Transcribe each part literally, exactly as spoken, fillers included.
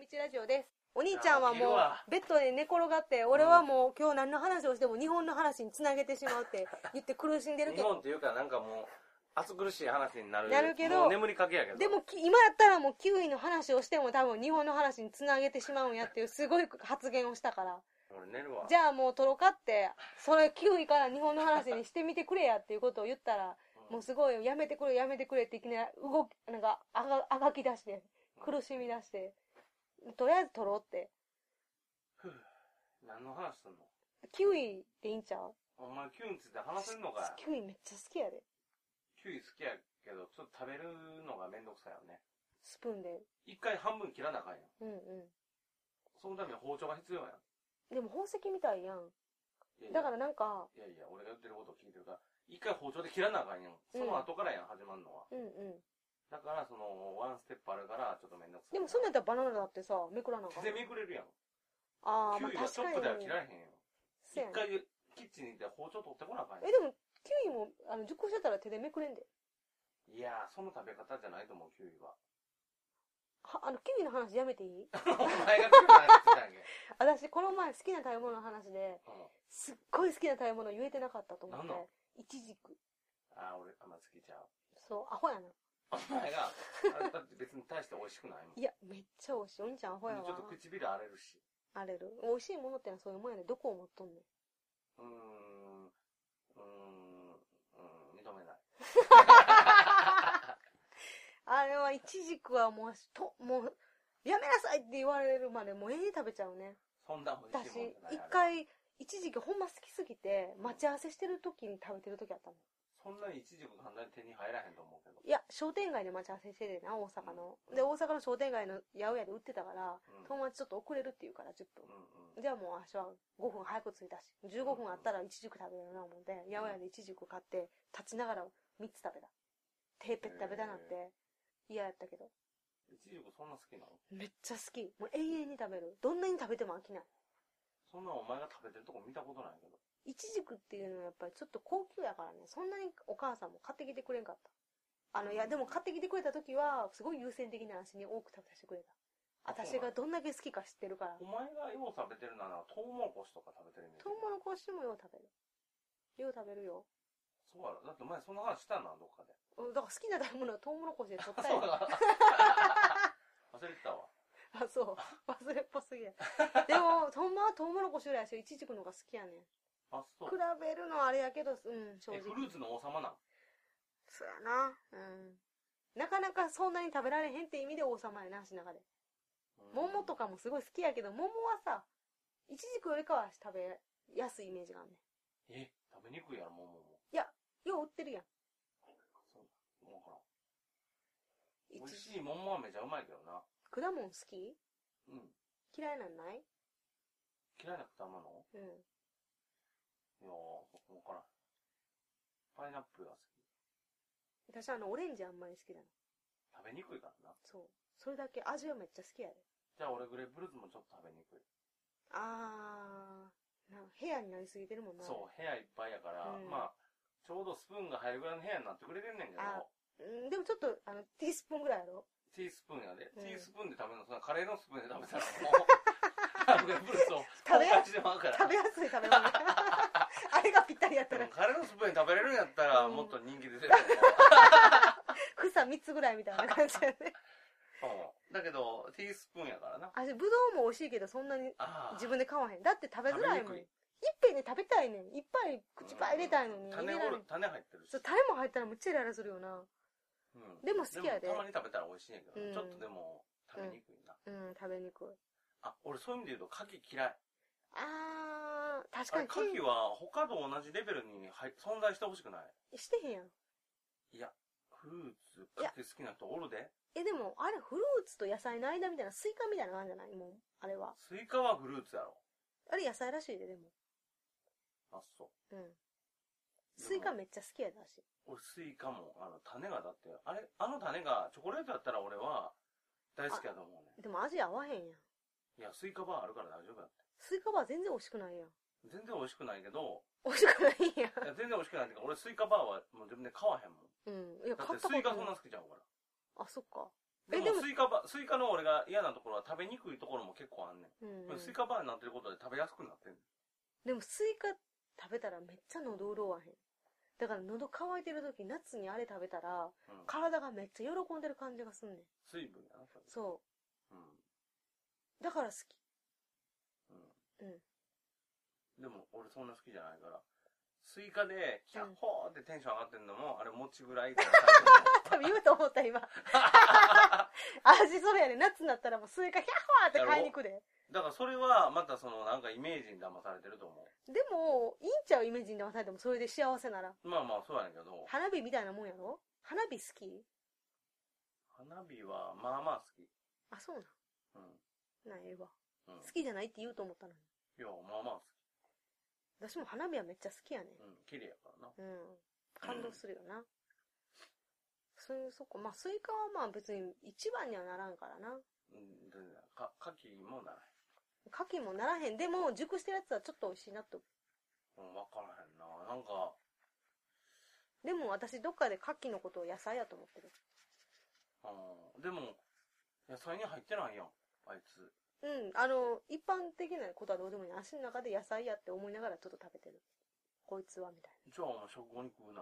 道ラジオです。お兄ちゃんはもうベッドで寝転がって、俺はもう今日何の話をしても日本の話につなげてしまうって言って苦しんでるけど。 日本っていうかなんかもう暑苦しい話になる。 なるけど、 もう眠りかけやけど。 でも今やったらもうキウイの話をしても多分日本の話につなげてしまうんやっていうすごい発言をしたから。 俺寝るわ。 じゃあもうトロかってそれキウイから日本の話にしてみてくれやっていうことを言ったら、うん、もうすごいやめてくれやめてくれっていきなり動きなんかあがあがき出して苦しみ出して、うん、とりあえずトロって。 ふぅ、何の話すんの？ キウイでいいんちゃう？ お前キウイについて話せんのかよ。 キウイめっちゃ好きやで。 キウイ好きやけどちょっと食べるのがめんどくさいよね。 スプーンで一回半分切らなあかんやん。 うんうん。 そのために包丁が必要やん。 でも宝石みたいやん。いやいやだからなんかいやいや俺が言ってることを聞いてるから一回包丁で切らなあかんやん。その後からやん、始まるのは。うんうん。だからそのワンステップあるからちょっとめんどくさい。 でもそんなんやったらバナナだってさめくらなあかん。 手でめくれるやん。 ああ、 キウイはチョップでは切られへんよ。一回キッチンに行って包丁取ってこなあかんやん。 えでもキウイもあの熟してたら手でめくれんで。 いやーその食べ方じゃないと思うキウイは。 はあのキウイの話やめていい？ お前がキウイの話してたんやんけ。 私この前好きな食べ物の話で、うん、すっごい好きな食べ物言えてなかったと思って。イチジク。 ああ俺あんま好きちゃう。 そうアホやな。 お前がだって別に大して美味しくないもん。 いやめっちゃ美味しい。お兄ちゃんアホやわ。 ちょっと唇荒れるし。 荒れる。美味しいものってのはそういうもんやね。どこを持っとんねん。 うーんうーんうん認めない。 あれはイチジクはもうともうやめなさいって言われるまでもう永遠に食べちゃうね。 そんな美味しいもんじゃない。 私一回イチジクほんま好きすぎて待ち合わせしてる時に食べてる時あったもん。 そんなにイチジク簡単に手に入らへんと思うけど。 いや商店街で待ち合わせしててな大阪の、うん、で大阪の商店街の八百屋で売ってたから、うん、友達ちょっと遅れるって言うからじゅっぷん、うんうん、じゃあもう私はごふん早く着いたしじゅうごふんあったらイチジク食べれるな思って八百屋でイチジク買って立ちながらみっつ食べた。手ペッタベタなって嫌やったけど。 イチジクそんな好きなの？ めっちゃ好き。もう永遠に食べる。どんなに食べても飽きない。 そんなお前が食べてるとこ見たことないけど。 イチジクっていうのはやっぱりちょっと高級やからね。そんなにお母さんも買ってきてくれんかった。あの、いやでも買ってきてくれた時はすごい優先的な足に多く食べさせてくれた。私がどんだけ好きか知ってるから。 お前がよう食べてるならトウモロコシとか食べてるイメージ。 トウモロコシもよう食べる。よう食べるよ。 そうやろ。だって前そんな話したんな、どっかで。 だから好きな食べ物はトウモロコシで取ったよ。 忘れてたわ。 あ、そう。忘れっぽすぎや。でも、ほんまはトウモロコシよりはイチジクの方が好きやねん。 あ、そう。 比べるのはあれやけど、うん、正直。 え、フルーツの王様なん？ そうやな。うん。なかなかそんなに食べられへんって意味で王様やな、足の中で。桃とかもすごい好きやけど、桃はさ、イチジクよりかは食べやすいイメージがあるね。 え、食べにくいやろ、桃も。 いや、よう売ってるやん。 そう、わからん。美味しい桃はめちゃうまいけどな。 果物好き？うん。嫌いなんない？ 嫌いな果物？うん。いやー、わからん。パイナップルが好き。 私あの、オレンジあんまり好きだな。 食べにくいからな。 そう。それだけ味はめっちゃ好きやで。 じゃあ俺グレープフルーツもちょっと食べにくい。 あー、な部屋になりすぎてるもんな。 そう、部屋いっぱいやから、うん、まあ、ちょうどスプーンが入るぐらいの部屋になってくれてんねんけど。 うん、でもちょっと、あの、ティースプーンぐらいやろ？ ティースプーンやで。うん、ティースプーンで食べるの、そのカレーのスプーンで食べたらもう、グレープフルーツを食べやすい食べやすい食べ物。あれがぴったりやったら。 カレーのスプーンで食べれるんやったら、もっと人気出てる。 房みっつぐらいみたいな感じやね。 うん。だけど、ティースプーンやからな。 あ、ぶどうも美味しいけど、そんなに自分で買わへん。だって食べづらいもん。いっぺんで食べたいねん。いっぱい口パン入れたいのに。 種入ってるし。 そう、種も入ったらむっちゃイライラするよな。うん。でも好きやで。 たまに食べたら美味しいんやけど、ちょっとでも食べにくいな。 うん、食べにくい。 あ、俺そういう意味で言うと牡蠣嫌い。 あー、確かに。 牡蠣は他と同じレベルに存在してほしくない？ してへんやん。 いや、フルーツ、牡蠣好きな人おるで。 え、でも、あれ、フルーツと野菜の間みたいな、スイカみたいな感じじゃないもう、あれは。 スイカはフルーツやろ。 あれ野菜らしいで、でも。 あ、そう。うん。 スイカめっちゃ好きやだし。 俺、スイカも、あの、種がだって、あれ、あの種がチョコレートだったら俺は大好きやと思うね。 でも味合わへんやん。 いや、スイカバーあるから大丈夫やって。 スイカバー全然美味しくないやん。 全然美味しくないけど。 美味しくないやん。いや、全然美味しくないけど、俺スイカバーはもう自分で買わへんもん。うん。いや、買ったことない。だってスイカそんな好きちゃうから。 あ、そっか。 でもスイカバー、スイカの俺が嫌なところは食べにくいところも結構あんねん。うん、スイカバーになってることで食べやすくなってんねん。 でもスイカ食べたらめっちゃ喉潤わへん。だから喉乾いてる時、夏にあれ食べたら、うん、体がめっちゃ喜んでる感じがすんねん。 水分やな、それ。 そう。うん。だから好き。うん。うん。 でも、俺そんな好きじゃないから。スイカで、キャッホーってテンション上がってんのも、あれ、餅ぐらい。 多分言うと思った、今。味それやね。夏になったらもうスイカキャッホーって買いに行くで。 だからそれは、またその、なんかイメージに騙されてると思う。 でも、いいんちゃうイメージに騙されても、それで幸せなら。 まあまあ、そうやねんけど。 花火みたいなもんやろ？花火好き？ 花火は、まあまあ好き。 あ、そうな。うん。なええわ。 うん。 好きじゃないって言うと思ったのに。 いや、まあまあ好き。 私も花火はめっちゃ好きやね。 うん、綺麗やからな。 うん。感動するよな。うん、そういう、そこ、まあ、スイカはまあ別に一番にはならんからな。うん、 全然。か、牡蠣もならへん。 牡蠣もならへん。でも、熟してるやつはちょっと美味しいなと。 うん、わからへんな。なんか。 でも私、どっかで牡蠣のことを野菜やと思ってる。 うん。でも、野菜に入ってないやん、あいつ。 うん、あの、一般的なことはどうでもいい。足の中で野菜やって思いながらちょっと食べてる。こいつは、みたいな。 じゃあ、お前食後に食うない。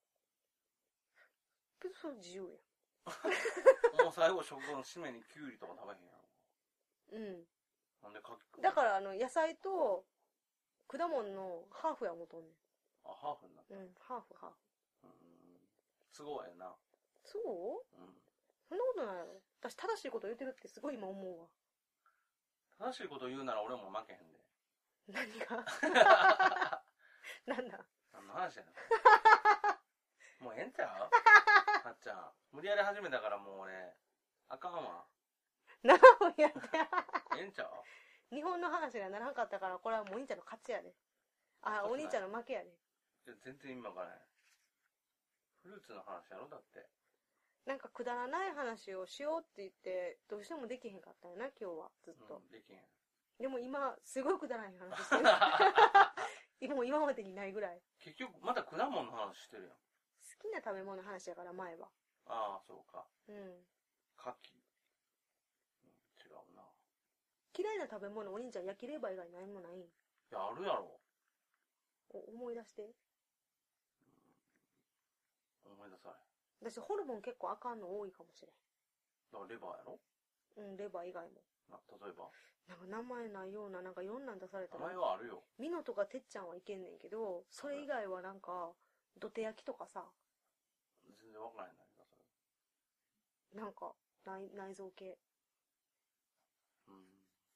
けど、それ自由やん。もう最後食後の締めにキュウリとか食べへんやん。うん。なんで牡蠣食う？ だから、あの、野菜と果物のハーフや思とんねん。 あ、ハーフになった。 うん、ハーフ、ハーフ。 うん。すごいやな。 そう？うん。そんなことないやろ。私、正しいこと言ってるってすごい今思うわ。 正しいこと言うなら俺も負けへんで。 何がなんだ何の話やな。もうええんちゃうなっちゃん。無理やり始めたからもう俺、あかんわ。 ななふんやって。 ええんちゃう日本の話がならんかったから、これはもうお兄ちゃんの勝ちやで。あ、お兄ちゃんの負けやで。 いや、全然意味わからへん。フルーツの話やろだって。 なんかくだらない話をしようって言って、どうしてもできへんかったよな、今日は。ずっと。 うん、できへん。 でも今、すごいくだらない話してる。もう今までにないぐらい。 結局、まだ果物の話してるやん。好きな食べ物の話やから、前は。 ああ、そうか。 うん。 牡蠣。うん、違うな。 嫌いな食べ物、お兄ちゃん焼きレバー以外何もないん？いや、あるやろ。 お思い出して。 うん、思い出さない。 私、ホルモン結構あかんの多いかもしれん。 だからレバーやろ？ うん、レバー以外も。 な、例えば？ なんか名前ないような、なんかいろんなん出されたら。 名前はあるよ。 ミノとかてっちゃんはいけんねんけど、それ以外はなんか、土手焼きとかさ。 全然わからへんないか、それ。なんか、内、内臓系。うん。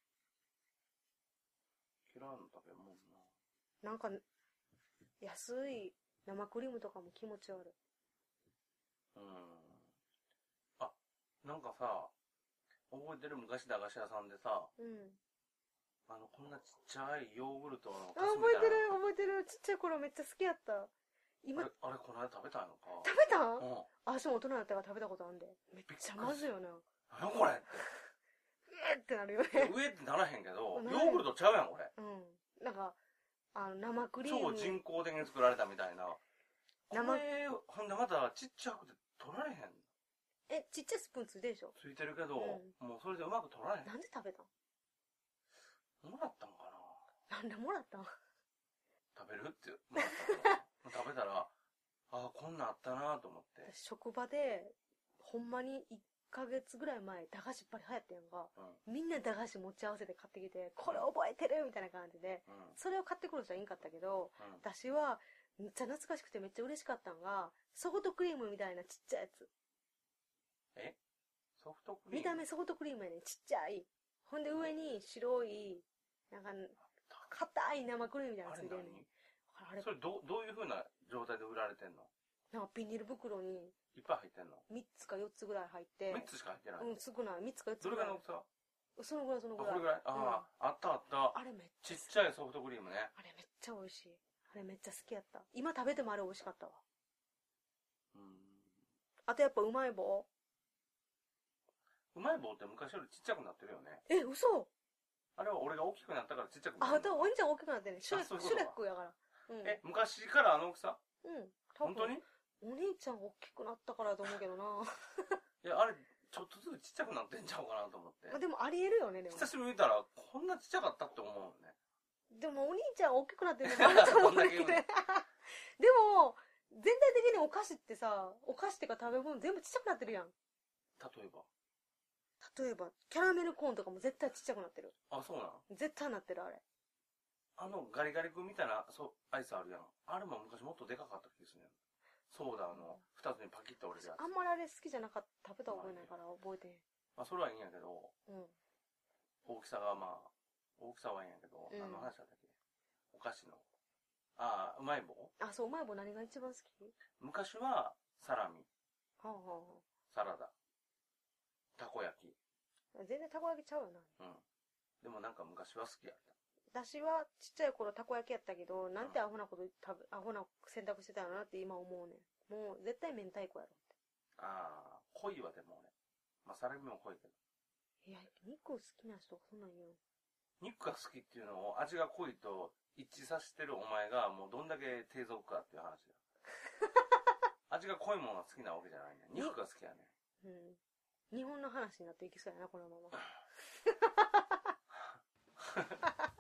嫌いな食べ物な。 なんか、安い生クリームとかも気持ち悪い。 うん。あ、なんかさ、覚えてる昔駄菓子屋さんでさ、うん。あの、こんなちっちゃいヨーグルトのあ、覚えてる、覚えてる。ちっちゃい頃めっちゃ好きやった。 今。あれ、あれこの間食べたのか。 食べたん？ うん。 あ、私も大人だったから食べたことあんで。めっちゃまずいよな。 何これって。 えってなるよね。 上ってならへんけど、ヨーグルトちゃうやん、これ。 うん。なんか、あの、生クリーム。 超人工的に作られたみたいな。生これ、ほんでまたちっちゃくて取られへん。 え、ちっちゃいスプーンついてるでしょ？ ついてるけど、うん、もうそれでうまく取られへん。 なんで食べたん？ もらったんかな？なんでもらったん？ 食べるってもらったの。食べたら、ああ、こんなんあったなと思って。 職場で、ほんまにいっかげつぐらい前、駄菓子いっぱい流行ってんが、うん、みんな駄菓子持ち合わせて買ってきて、これ覚えてるみたいな感じで、うん、それを買ってくる人はいいんかったけど、うん、私は、めっちゃ懐かしくてめっちゃ嬉しかったんが、ソフトクリームみたいなちっちゃいやつ。 え？ソフトクリーム？ 見た目ソフトクリームやねん、ちっちゃい。ほんで上に白い、なんか、硬い生クリームみたいなのついてるねん。 あれそれど、どういう風な状態で売られてんの？ なんかビニール袋に。 いっぱい入ってんの？ みっつかよっつぐらい入って。 みっつしか入ってない？ うん、少ない。みっつかよっつぐらい。どれぐらいの大きさ？ そのぐらいそのぐらい。 あ、これぐらい？ああ、うん、あったあった。 あれめっちゃ。ちっちゃいソフトクリームね。 あれめっちゃ美味しい。あれめっちゃ好きやった。今食べてもあれ美味しかったわ。うん。あとやっぱうまい棒。 うまい棒って昔よりちっちゃくなってるよね。 え、嘘？ あれは俺が大きくなったからちっちゃくなってる。 あ、でもお兄ちゃん大きくなってね。シュレック、シュレックやから。 うん、え、昔からあの大きさ？ うん。 本当に？ お兄ちゃん大きくなったからだと思うけどな。 いや、あれ、ちょっとずちゃくなってんちゃうかなと思って。 でもありえるよね、でも。 久しぶりに見たら、こんなちっちゃかったって思うもんね。 でもお兄ちゃん大きくなってるのかなと思うんだけど。でも、全体的にお菓子ってさ、お菓子ってか食べ物全部ちっちゃくなってるやん。 例えば例えば、キャラメルコーンとかも絶対ちっちゃくなってる。 あ、そうなの？ 絶対なってる、あれ。 あの、ガリガリ君みたいな、そう、アイスあるやん。あれも昔もっとでかかった気がするねん。ソーダの二つにパキッと折れるやつ。 あんまりあれ好きじゃなかった。食べた覚えないから覚えてへん。 まあ、それはいいんやけど、うん。大きさがまあ、大きさはいいんやけど、うん、何の話だったっけ？お菓子の。ああ、うまい棒？ あ、そう、うまい棒何が一番好き？ 昔は、サラミ。 はあはあ、 サラダ。たこ焼き。 全然たこ焼きちゃうよな。 うん。でもなんか昔は好きやった。 私はちっちゃい頃たこ焼きやったけど、なんてアホなこと食べ、アホな選択してたのなって今思うねん。もう絶対明太子やろって。 ああ、濃いわでも俺。まあサラミも濃いけど。 いや、肉好きな人がそんなん言うの。 肉が好きっていうのを味が濃いと一致させてるお前がもうどんだけ低俗かっていう話だ。味が濃いものが好きなわけじゃないね。肉が好きやね。 うん。日本の話になっていきそうやな、このまま。